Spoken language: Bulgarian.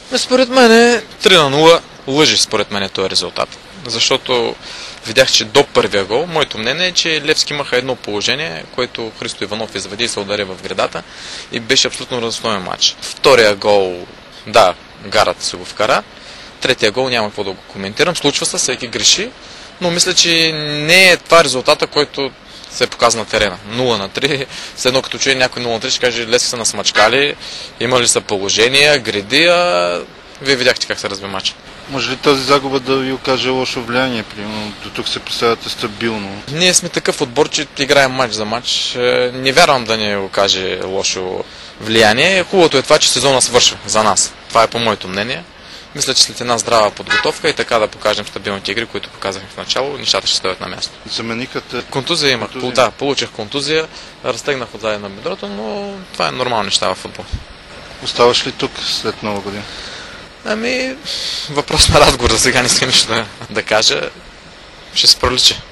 Според мен е 3-0 лъжи, според мен е този резултат. Защото видях, че до първия гол, моето мнение е, че Левски имаха едно положение, което Христо Иванов извади и се удари в гредата и беше абсолютно разностоен матч. Втория гол, да, гарата се го вкара. Третия гол няма какво да го коментирам. Случва се, всеки греши, но мисля, че не е това резултата, който се показва на терена. 0-3, след едно като чуе някой 0-3, ще каже, Левски са насмачкали, имали са положения, гради, а вие видяхте как се разби матча. Може ли тази загуба да ви окаже лошо влияние? Примерно, до тук се представяте стабилно. Ние сме такъв отбор, че играем матч за матч. Не вярвам да ни окаже лошо влияние. Хубавото е това, че сезона свършва за нас. Това е по моето мнение. Мисля, че след една здрава подготовка и така да покажем стабилните игри, които показахме в начало, нещата ще стоят на място. Заменикате? Контузия имах. Да, получих контузия, разтегнах отзади на бедрото, но това е нормална неща в футбол. Оставаш ли тук след нова година? Въпрос на разговор, за сега не искам нищо да кажа. Ще се проличи.